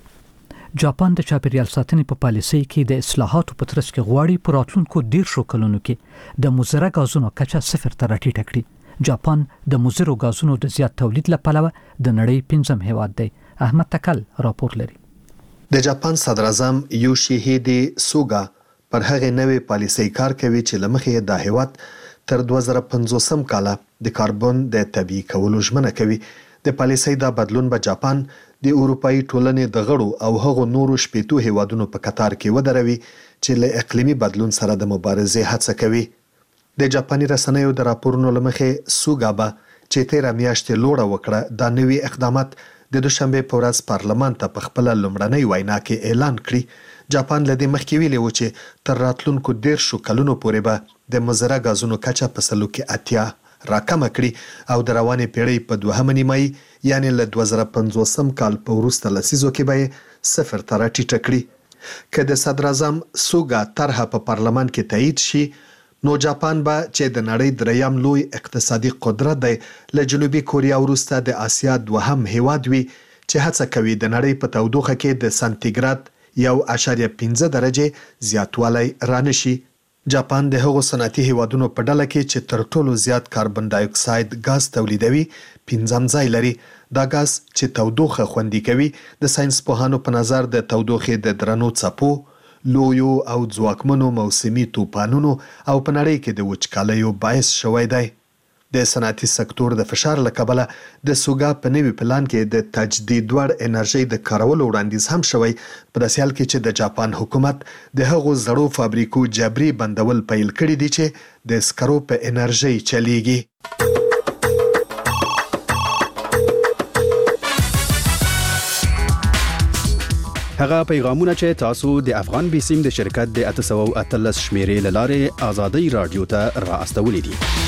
مطلب جاپان د چاپیریال ساتنې په پالیسۍ کې د اصلاحاتو په ترڅ کې غواړي په راتلونکو ډېر شو کلونو کې د مضره غازونو کچه صفر ته راټیټه کړي جاپان د مضرو غازونو د زیات تولید لپاره د نړۍ پنځم هیواد دی احمد تکل راپور لري د جاپان صدر اعظم یوشیهیدی سوګا پر هغه نوې پالیسۍ کار کوي چې لمخې د هیواد تر دوه زره پنځوسم کال د کاربن د طبيعي کولو ژمنه کوي د پالیسۍ دا بدلون به جاپان د اروپאי ټولنې د غړو او هغو نورو شپېتو هیوادونو په قطار کې ودروي چې له اقلیمي بدلون سره د مبارزې هڅه کوي د جاپاني رسنیو د راپورونو لمخې سوګابا چې تیر میاشتې لوړه وکړه د نوي اقدامات د دوشنبه په ورځ پارلمان ته په خپل لومړنۍ وینا کې اعلان کړی جاپان لدې مخکې ویلي و چې تر راتلونکو ډیر شو کلونو پورې به د مضره غازونو کچه په سلو کې اتیا راکمه کړي او د روانې پیړۍ په دوهمه نیمایي یعنی له دوه زره پنځوسم کال په وروسته لسیزو کې به صفر ته راټیټه کړي که د صدر اعظم سوګا طرحه په پارلمان کې تایید شي نو جاپان به چې د نړۍ دریم لوی اقتصادي قدرت دی له جنوبي کوریا وروسته د آسیا دوهم هیواد وي چې هڅه کوي د نړۍ په تودوخه کې د سانتیګراد یو اعشاریه پنځه درجه زیاتوالی رانشي جاپان د هغو صنعتي هیوادونو په ډله کې چې تر ټولو زیات کاربن ډای اکساید غاز تولیدوي پنځم ځای لري دا غاز چې تودوخه خوندي کوي د ساينس پوهانو په نظر د تودوخې د درنو څپو لویو او ځواکمنو موسمي طوفانونو او په نړۍ کې د وچکالیو باعث شوی دی د صنعتي سکتور د فشار له کبله د سوګا په نوي پلان کې د تجدید وړ انرژي د کارولو وړاندیز هم شوی په داسې حال کې چې د جاپان حکومت د هغو زړو فابریکو جبري بندول پیل کړي دي چې د سکرو په انرژي چلیږي هغه پیغامونه چې تاسو د افغان بیسیم د شرکت د اته سوه او اتلس شمیرې لاره آزادۍ رادیو ته را استولې دي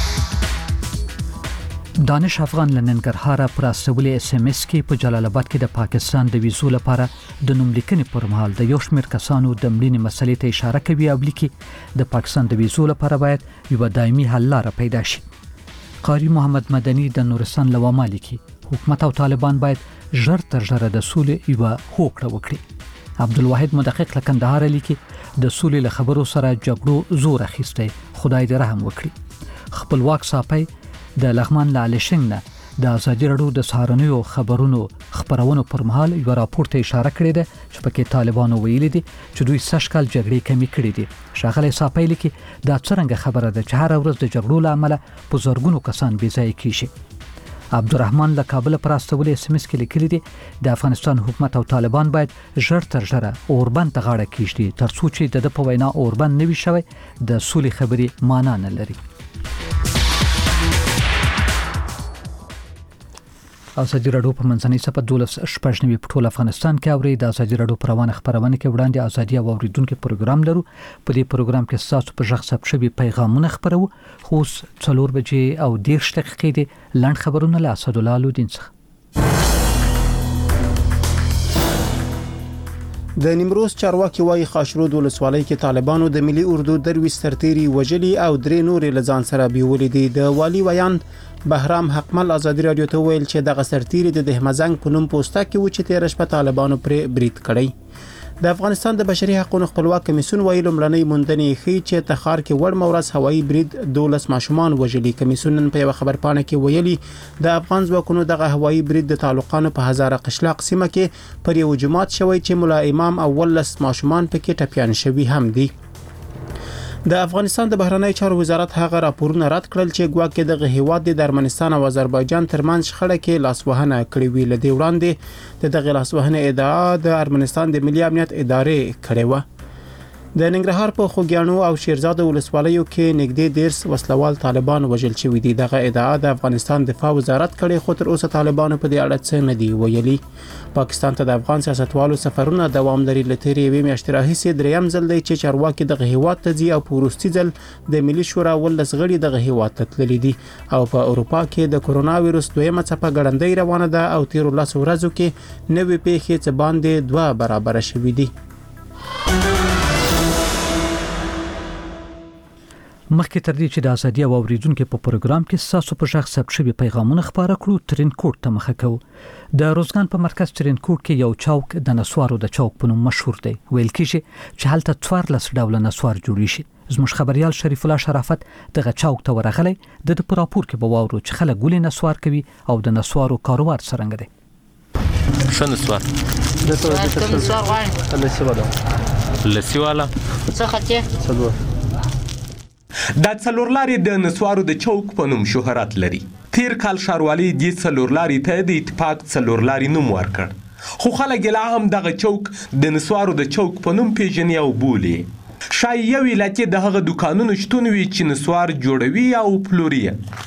دانش افغان لننګرهار پر استولې اس ام اس کې په جلال آباد کې د پاکستان د ویزو لپاره د نوم لیکنې پر مهال د یو شمېر کسانو د مړینې مسلې ته اشاره کوي او لیکي د پاکستان د ویزو لپاره باید یو دایمي حل لاره پیدا شي قاری محمد مدني د نورستان لوامه لیکي حکومت او طالبان باید ژر تر ژره د سولې یو هوکړه وکړي عبدالواحد مدقق لکندهار لیکي د سولې له خبرو سره جګړو زور اخیستی خدای دې رحم وکړي خپلواک صاحب د لغمان لاله شنګ د ازادي راډیو د سهارنیو خبرونو خبرونو پر مهال یو راپور ته اشاره کړې ده چې پکې طالبانو ویلي دي چې دوی سږ کال جګړې کمی کړې دي شاغله صاحب لیکي دا څنګه خبره ده چې هر ورځ د جګړو لامل په زورګونو کسان بې ځای کیږي عبدالرحمن له کابل پر استولې اس ام اس کې لیکلي دي د افغانستان حکومت او طالبان باید ژر تر ژره اوربند ته غاړه کیږدي تر څو چې د په وینا اوربند نوي شوی د سولې خبري معنا نه لري. ازادي راډیو په منځنۍ صفحه دولس شپږ نوي په ټول افغانستان کې اوري. د ازادي راډیو پر روانه خبرونه کې وړاندې ازادي او اوریدونکو پروګرام لرو. په دې پروګرام کې تاسو په ژغ ثبت شوی پیغامونه خبرو. خو څلور بجې او دېرش دقیقې دي لاند خبرونه له اسد الله لودین څخه. د نیمروز چارواکي وايي خاشرود ولسوالۍ کې طالبانو د ملي اردو دروي سرتيري وجلي او درې نورې لزان سره بیولې دي. د والی ویان بهرام حقمل ازادي رادیو ته ویل چې د غسرتيري د دهمزنګ په نوم پوسټه کې و چې تیر شپه طالبانو پر برید کړی. د افغانستان د بشري حقوقو خپلواک کمیسیون ویلي لمړنۍ موندنې ښیي چې تخار کې وړ مورز هوایي برید دولس ماشومان وژلي. کمیسیون په یو خبر پاڼه کې ویلي د افغان ځواکونو دغه هوایي برید د تعلقاتو په هزاره قشلاق سیمه کې پر یو جماعت شوی چې مولا امام او ولس ماشومان پکې ټپيان شوي هم دي. د افغانستان د بهرنی چارو وزارت هغه راپورونه رد کړل چې ګواکې د هیواد د ارمنستان او آذربایجان ترمنځ شخړه کې لاسوهنه کړې وی. لدی وړاندې د دغه لاسوهنه ادعا د ارمنستان د ملي امنیت ادارې کړې و. د ننګرهار په خوګیانو او شیرزاد ولسوالیو کې نږدې دیرس وسلوال طالبان وژل شوي دي. دغه ادعا د افغانستان دفاع وزارت کړي خو تر اوسه طالبانو په دې اړه څه نه دی ویلي. پاکستان ته د افغان سیاستوالو سفرونه دوام لري. لتري یوې میاشتې راهیسې دریم ځل دی چې چارواکي دغه هیواد ته ځي او په وروستي ځل د ملي شورا ولس غړي دغه هیواد ته تللي دي. او په اروپا کې د کورونا وایرس دویمه څپه ګړندۍ روانه ده او تیر لس ورځو کې نوې پیښې څه باندې دوه برابر شوې دي. مخکې تر دې چې د ازادي او اوریدونکو په پروګرام کې تاسو په ژغ ثبت شوی پیغامونه خبره کړو ترین کوټ ته مخه کوو. د روزګان په مرکز ترین کوټ کې یو چوک د نسوارو د چوک په نوم مشهور دی. ویل کېږي چې هلته څوارلس ډوله نسوار جوړ شي. زموږ خبريال شریف الله شرافت دغه چوک ته ورغلی. د پراپور کې به واورو چې خلک ګولې نسوار کوي او د نسوارو کاروبار څنګه دی. ښه نسوار د څه نسوار غواړي لسی والا لسی والا څه خطه څلور. دا څلورلاري د نسوارو د چوک په نوم شهرت لري. تیر کال ښاروالۍ د څلورلاري ته د اتفاق څلورلاري نوم ورکړ. خو خلک لا هم دغه چوک د نسوارو د چوک په نوم پیژني او بولي. شاید یو علت د هغه دکانونو شتون وي چې نسوار جوړوي او پلوري.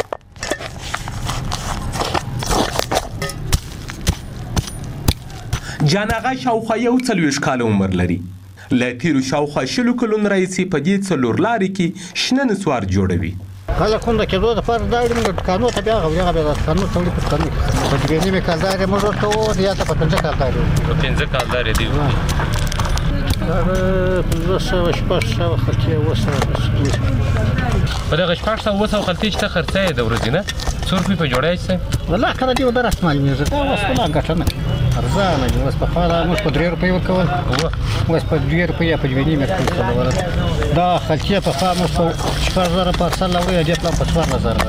جاناغه شاوخوا یو څلوېښت کاله عمر لري. له تیرو شاوخوا شلو کلونو راهیسې په دې څلورلاري کې شنه نسوار جوړوي. هغه کوم د کېدو د پر دا موږ قانون ته بیا غوړي غوړي قانون ته په قانون په دې نیمه کالداري موږ ورته و یا ته په پنځه کالداري په پنځه کالداري دی. دا زه شپږ سوه خلک وسه په دغه شپږ سوه وسه خلک چې ته خرڅه د ورځې نه څو روپۍ په جوړای شي. والله کله دی ودر استعمال میږي دا وسه ګټه نه ارزانه دی. اوس په خاله موږ په درې روپۍ ورکول اوس په دوه روپۍ په دوه نیمه ورکول. دا خلک په خامه په شپږ زره پارسل لوري دی په څوارلس زره.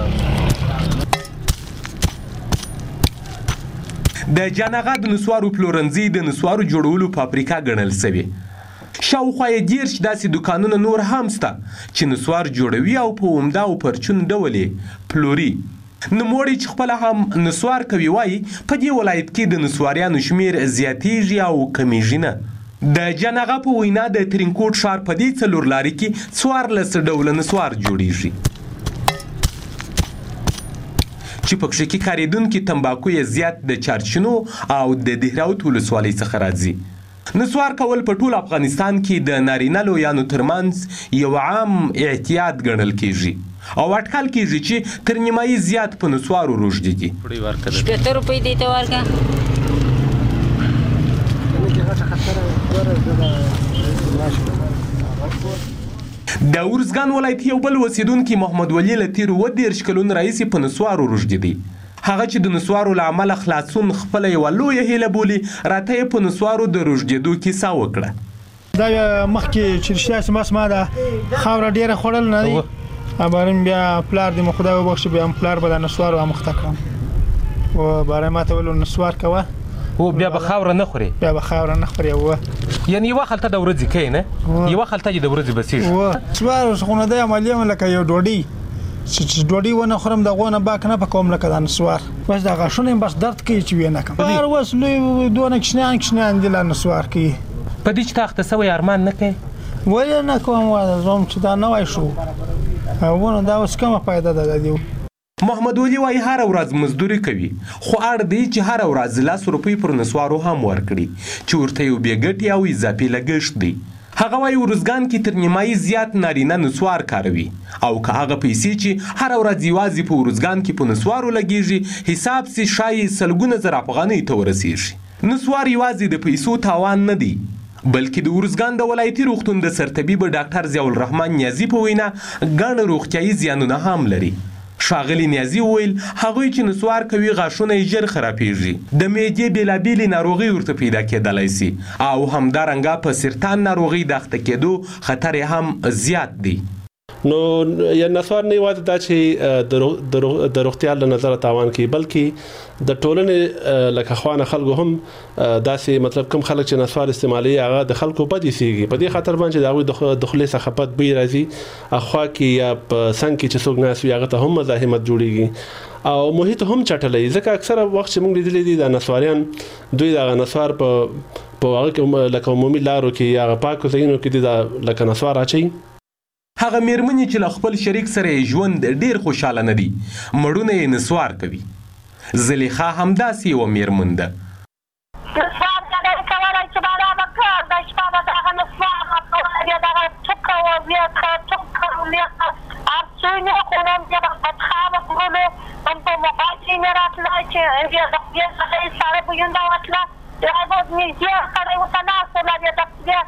د جاناغه د نسوارو پلورنځي د نسوارو جوړولو فابریکه ګڼل شوی. شاوخوا یې دیرش داسې دکانونه نور هم شته چې نسوار جوړوي او په عمده او پرچون ډول یې پلوري. نوموړی چې خپله هم نسوار کوي وایي په دې ولایت کې د نسواریانو شمیر زیاتیږي او کمیږي نه. د جاناغه په وینا د ترینکوټ ښار په دې څلورلاري کې څوارلس ډوله نسوار جوړیږي چې پکښې کې کارېدونکي تمباکو یې زیات د چارچینو او د دهراوت ولسوالۍ څخه راځي. نسوار کول په ټول افغانستان کې د نارینه لویانو ترمنځ یو عام اعتیاد ګڼل کېږي او اټکل کېږي چې تر نیمایي زیات په نسوارو روږدي دي. شپېته روپۍ دې ته ورکړه. د ارزګان ولایت یو بل اوسیدونکي محمد ولی له تیرو اووه دېرش کلونو راهیسې په نسوارو روږدي دی. هغه چې د نسوارو له امله خلاصون خپله یوه لویه هیله بولي راته یې په نسوارو د روږدېدو کیسه وکړه. دا مخکې چې رښتیا چې بس ما دا خاوره ډېره خوړل نه دی بارم بیا پلار دې مو خدای وبخښي بیا هم پلار به د نسوارو اموخته کړم و باره ما ته ویل نسوار کوه او بیا به خاوره نه خورې بیا به خاوره نه خورې و یعنې یوه خلطه د ورځې کوې نه یوه خلطه چې د ورځې بسېږي نسوار خو نه دی عملي هم لکه یو ډوډۍ چې ډوډۍ ونه خورم د غونه باک نه پکوم لکه د نسوار بس دا غاښونه بس درد کوي چې وینه کوم بار وس لوی دونه کښنان کښنان دي لا نسوار کوي په دې چې تاخته سوی ارمان نه کوي ولې نه کوم واده زوم چې دا نه وای شو ونه دا اوس کومه فائدہ ده دی محمد ولی وايي هر ورځ مزدوري کوي خو اړ دی چې هر ورځ لاس روپۍ پر نسوارو هم ورکړي چې ورته یو بیګټي او اضافي لګښت دی هغه وايي ورزګان کې تر نیمایي زیات نارینه نسوار کاروي او که هغه پیسې چې هر ورځ یوازې په ورزګان کې په نسوارو لګیږي حساب سي شای سلګونه زر افغانۍ ته ورسیږي نسوار یوازې د پیسو تاوان نه دی بلکې د ورزګان د ولایتي روغتون د سرطبیب ډاکټر ضیاء الرحمن نیازي په وینا ګڼ روغتیایي زیانونه هم لري ښاغلي نیازي وویل هغوی چې نسوار کوي غاښونه یې ژر خرابېږي د معدې بېلابېلې ناروغۍ ورته پیدا کېدلی سي او همدارنګه په سرطان ناروغۍ د اخته کېدو خطر یې هم زیات دی نو یا نسوار نه یوازې دا چې د روغتیا له نظره تاوان کوي بلکې د ټولنې لکه خوانه خلکو هم داسې مطلب کوم خلک چې نسوار استعمالي هغه د خلکو بد ایسيږي په دې خاطر باندې دا غوي د خلې څخه بد بوی راځي اخوا کې یا په څنګه کې چې څوک ناس وي هغه ته هم مزاحمت جوړیږي او محیط هم چټلې ځکه اکثره وخت چې موږ لیدلې دي د نسواریان دوی د نسوار په په هغه کې لکه عمومي لارو کې یا پاکو ځایونو کې د لکه نسوار اچي هغه میرمنې چې له خپل شریک سره ژوند ډیر خوشاله نه دي مړونه یې نسوار کوي زلیخا همداسې یوه میرمن ده نسوار کله کولی چې بالا به کار د شپه به دغه نسوار بیا دغه څوکه و بیا څوکه بیا ارسونې خونم بیا به بدخوابه کړلو هم په موبایل کې مې راتله چې بیا د خدای څخه یې سړی بوینده وتله بیا به نږدې سړی ورته ناست وله بیا د خدای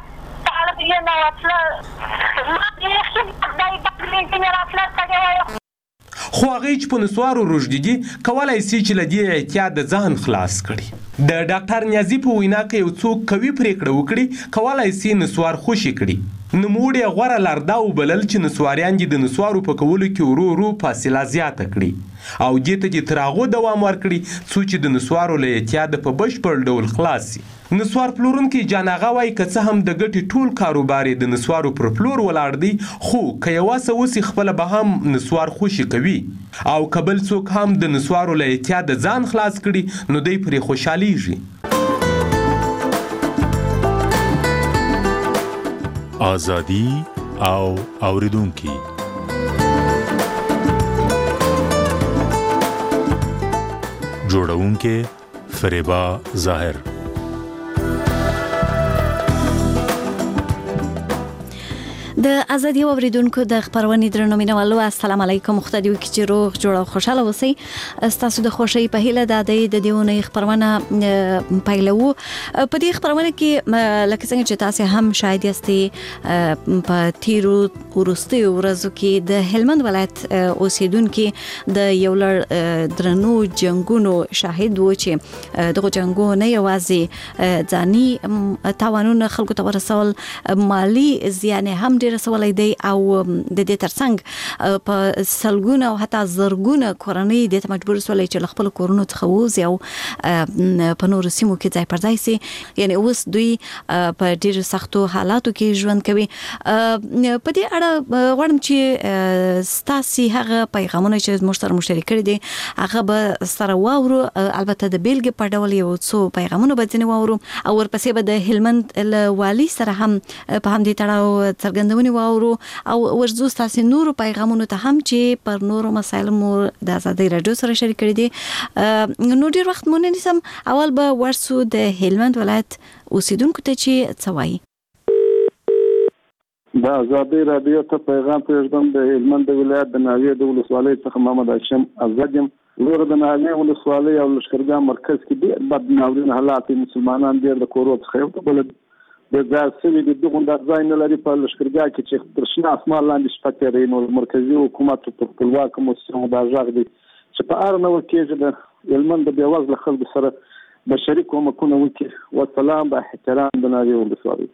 خو هغې چې په نسوارو روږدي دي کولی سي چې له دې احتیاط د ځان خلاص کړي د ډاکټر نیازي په وینا که یو څوک قوي پرېکړه وکړي کولی سي نسوار خوشي کړي نوموړي غوره لار دا وبلل چې نسواریان دې د نسوارو په کولو کې ورو ورو فاصله زیاته کړي او دې ته دې تر هغو دوام ورکړي څو چې د نسوارو له احتیاطه په بشپړ ډول خلاص سي نسوار پلورونکی جان اغا وایي که څه هم د ګټې ټول کاروبار یې د نسوارو پر پلور ولاړ دی خو که یوه څه وسي خپله به هم نسوار خوشي کوي او که بل څوک هم د نسوارو له احتیاطه ځان خلاص کړي نو دی پرې خوشحالیږي آزادي او اوریدونکي جوړونکي فریبا ظاهر د ازادي اوریدونکو د خبرونې درنو مینوالو السلام علیکم خدای دې وکړي چې روغ جوړ او خوشاله اوسئ تاسو د خوشي په هیله د دې د دیونه خبرونه پایلو په دې خبرونه کې لکه څنګه چې تاسو هم شاید یاستئ په تیرو ورستي ورځو کې د هلمند ولایت اوسیدونکو د یو لړ درنو جنگونو شاهد و چې دغه جنگونه نه یوازې ځاني تاوانونه خلکو ته ورسول مالی زیان هم ډیر رسولای دی او د دې ترڅنګ په سلګونه او حتی زرګونه کورنۍ د مجبور سولای چې خپل کورونو څخه وځي او په نور سیمو کې ځای پر ځای سي یعنی اوس دوی په ډیر سختو حالاتو کې ژوند کوي په دې اړه غواړم چې ستاسو هغه پیغامونه چې موږ سره مشترک کړي دي هغه به سره واورو البته د بیلګې په ډول یو څو پیغامونه به ځنه واورو او ورپسې به د هلمند والي سره هم په همدې تړاو څرګندونه واورو او ورزو تاسو نورو پیغامونو ته هم چې پر نورو مسایلو مو د ازادي رادیو سره شریک کړي دي نو ډیر وخت مونږ نسم اول به ورسو د هلمند ولایت اوسیدونکو ته چې څوایي دا ازادي رادیو ته پیغام پرېږدم د هلمند ولایت د ناوې د ولسوالۍ څخه محمد هاشم ازادیم لور د ناوې ولسوالۍ او لشکرګاه مرکز کې ډېر بد ناورین حالات مسلمانان ډېر د کورو څخه یو بل د ځاسوي د دغه د ځای نه لري په لشکرګاه کې چې تر شنه اسمان لاندې شپه تیرې نو مرکزی حکومت په خپلواک موسسو د ځاغ دي چې په اړه نو کې د هلمند د بیوازل خلکو سره بشري کومکونه وکړي والسلام با احترام د ناوې ولسوالۍ.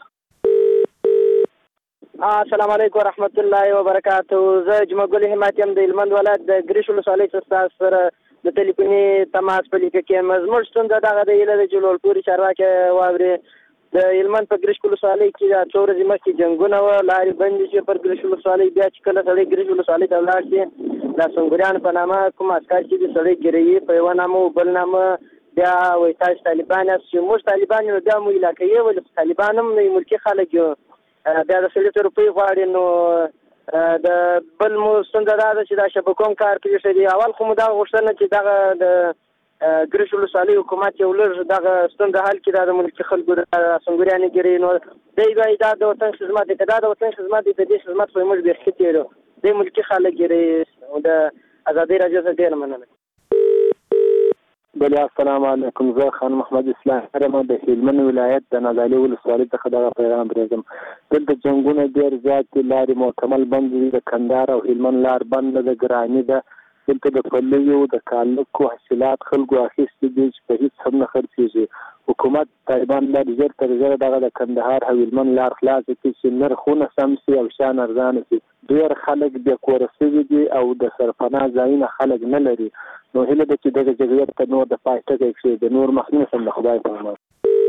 السلام علیکم ورحمت الله وبرکاته. زه جمعه ګل حمایت يم د هلمند ولایت د ګریش ولسوالۍ څخه سره د ټلیفوني تماس په لیکه کې مزمن ستونزه دغه د ایله د جلول پوری چارواکي واوري د هلمند په ګریش ولسوالۍ کې د څو ورځې مخکې جنګونه و لارې بندې شوې پر ګریش ولسوالۍ بیا چې کله سړی ګریش ولسوالۍ ته ولاړ شي د سنگوریان په نامه کوم عسکر چې د سړی ګیروي په یو نامه او بل نامه بیا وایي تاسو طالبان یاست چې موږ طالبان یو بیا مو علاقې ولې طالبان هم نه ملکي خلک یو بیا د سلو روپۍ غواړي نو د بل مو ستونزه دا ده چې دا شبکوم کار کوي شي اول خو مو دا غوښتنه چې دغه د ګرش ولسوالۍ حکومت یو لږ دغه ستونزه حل کړي د ملکي خلکو د سنگوریان ګیروي نو دی وايي دا د وطن خدمت دی دا د وطن خدمت دی د دې خدمت په موږ به ختیرو د ملکي خلک ګیروي د ازادي راډیو څخه ډیر مننه. بله السلام علیکم. زه خان محمد اسلام هرم د هلمند ولایت د نادعلي ولسوالۍ څخه دغه پیغام درځم. دلته جنګونه ډېر زیات دي، لارې مکمل بند دي، د کندهار او هلمند لار بنده ده، ګراني ده. دلته د پلیو د کالکو حاصلات خلکو اخیستي دي چې په هېڅ هم نه خرڅېږي. حکومت طالبان باید ژر تر ژره دغه د کندهار او هلمند لار خلاصه کړي چې نرخونه سم شي او شیان ارزانه شي. ډېر خلک بې کوره شوي دي او د سرپناه ځایونه خلک نه لري. نو هیله ده چې دغه جګړې ته نور د پای ټکی کښېږدي، د نور مخنیوی سم د خدای په امان.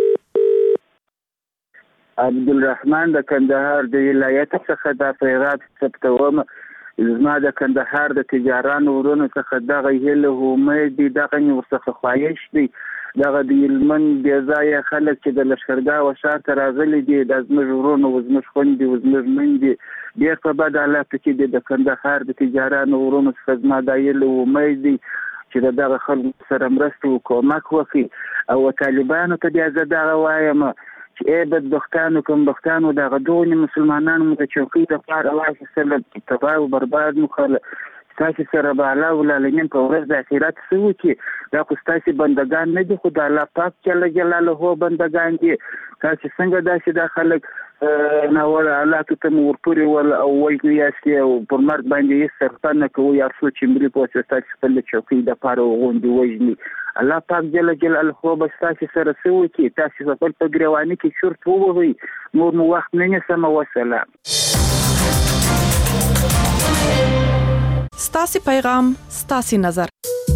عبدالرحمن د کندهار د ولایت څخه دا پیغام ثبتوم. زما د کندهار د تجارانو ورونو څخه دغه هیله امید دي، دغه مې ورڅخه خواهش دی، دغه د هلمند بې ځایه خلک چې د لښکرګاه و شاته راغلي دي، دا زموږ ورونه و زموږ خویندې و زموږ میندې ډېر په بد حالاتو کې دي. د کندهار د تجارانو ورونو څخه زما دا هیله امید دی چې د دغه خلکو سره مرسته و کومک وکړي. او طالبانو ته بیا زه دغه وایم چې ای بدبختانو کمبختانو دغه دغونې مسلمانانو مو د چوکۍ دپاره واخیستله تباه او برباد مو کړله. ستاسې سره به الله العالمین په ورځ د آخرت څه وکړي؟ دا خو ستاسې بندګان نه دي، خو د الله پاک جل جلاله بندګان دي. تاسې څنګه داسې دا خلک ناوړه حالاتو ته مو ورپورې ول او وایي یاستې او پر مرګ باندې هېڅ سرپه نه کوئ ارڅو چې ملي پوځ ستاسې خپل د چوکۍ دپاره وغوندې وژني. الله پاک جل جلاله به ستاسې سره څه وکړي؟ تاسې خپل په ګریواني کې چورت ووهئ. نور مو وخت نه نیسم. وسلام. ستاسې پیغام ستاسې نظر.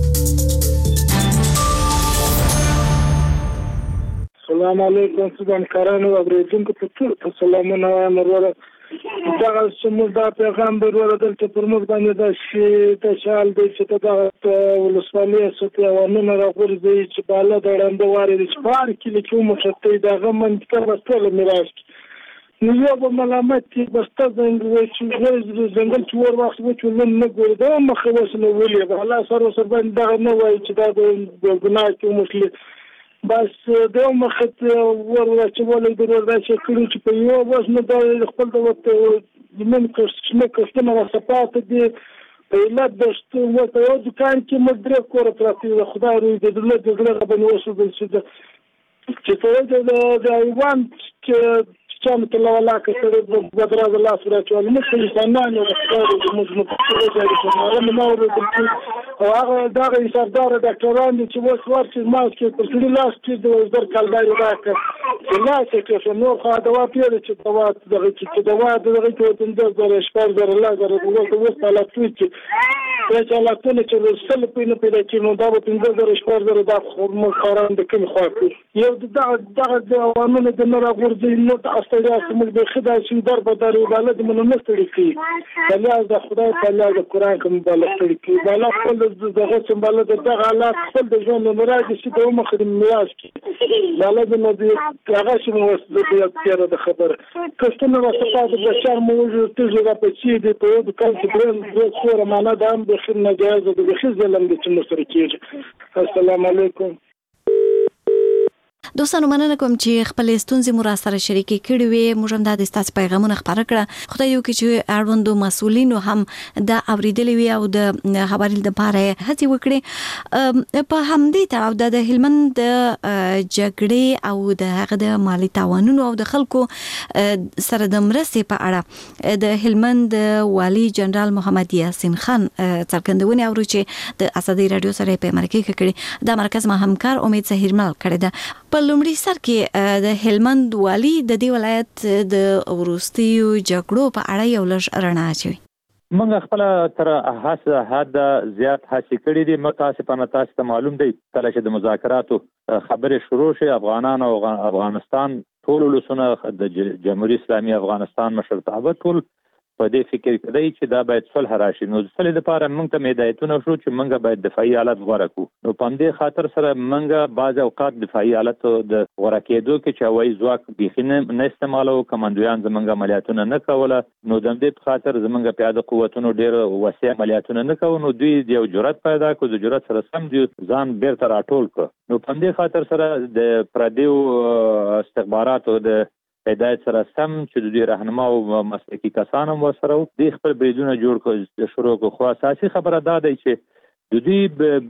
السلام علیکم. سبحان کارانو اوریدونکو ته ټول سلامونه وایم. وروره دغه سمو دا پیغام به وروره دلته پر موږ باندې دا شي د شال دی چې دغه ولسوالۍ ستې اوامونه راغورځوي چې بالا د ړنده وارې دي چې په هر کلي کې وموښتئ د هغه منطقه به ټوله میراث کړي. نو یو به ملامت کې بسته ځنګل چې ور وخت وچو نن نه ګوري دا مخې اوس نه ولې به الله سر ورسره باندې دغه نه وایي چې دا د ګناه کې وموښلي. بس دا مخت ور ورچولې د وردا چې کړي چې په یو واس نه د خپل د وته من کوښښ کوښښ نه صفات دي په لاد د شتو وته یو دکان کې مدرک کور پراتی د خدای روي د دولت د غره باندې وسو بل څه چې ته د ایوان چې چانه ته لا لا کړه د بدراز الله سره چې موږ انسانانو د خدای د موږ په وجه کې نه نور او هغه دغه سردار ډاکټران چې وس ورته ماسک په ټول لاس کې د وزیر کلداري راکړ چې لا چې نو خو دوا پیل چې دوا دغه چې دوا دغه ته د زره شپږ زره لا زره د وسه لا چې چې لا ټول چې وسل په نه پیدا کې نو دا په پنځه زره شپږ زره د خرمو قران د کوم خو یو دغه دغه د عوامل د نه راغورځي نو تاسو ته موږ د خدای چې در په درو بالا د منو نستړي کی الله د خدای په الله د قران کوم بالا ستړي کی بالا خپل دغه چې بالا دغه حالات خپل د ژوند مراج چې د عمر خدمت میراث کی بالا د نو د هغه چې مو د تیر د خبر کښتنه راځي د بشر موجود ته را پچې د په د کال چې برن د خور معنا د هم د خدمت جایز د بخښ ظلم د چې مستر کیږي. السلام علیکم. دوستانو مننه کوم چې خپل ستونزې مو را سره شریکې کړې وي. موږ هم د ستاسو پیغامونه خبره کړه. خدای دې وکړي چې اړوندو مسؤلینو هم دا اوریدلې وي او د خبرې لپاره هڅه وکړي. په همدې تړاو د هلمند د جګړې او د هغه د مالی تاوانونو او د خلکو سره د مرستې په اړه د هلمند والي جنرال محمد یاسین خان څرګندونه اورو چې د ازادي رادیو سره په مرکه کې کړي. د مرکز ما همکار امید زهیرمل کړي ده. په لومړي سر کې د هلمند والي د دې ولایت د وروستیو جګړو په اړه یو لږ رڼا اچوي. موږ خپل تر هڅه حد زیات هڅې کړې دي. متاسفانه تاسو ته معلوم دی کله چې د مذاکراتو خبرې شروع شي افغانان او افغانستان ټول ولسونه د جمهوریت اسلامي افغانستان مشرتابه ټول په دې فکر کړی چې دا باید صلح راشي. نو صلح لپاره موږ ته هدایتونه شو چې موږ باید دفاعي حالت غوړه کړو. نو په دې خاطر سره موږ بعض اوقات دفاعي حالت د غوړه کېدو کې چې هوایي ځواک بيخي نه استعمالو، کمانډویان زمونږ عملیاتونه نه کوله. نو د دې په خاطر زمونږ پیاده قوتونو ډېر وسیع عملیاتونه نه کوو. نو دوی یو جرأت پیدا کړ، د جرأت سره سم دي ځان بیرته راټول کړ. نو په دې خاطر سره د پردیو استخباراتو د هدایت سره سم چې د دې راهنما او مسلکي کسان هم ورسره وو، د خپل بریدونه جوړ کړ شروع کړ. خو اساسي خبره دا ده چې د دې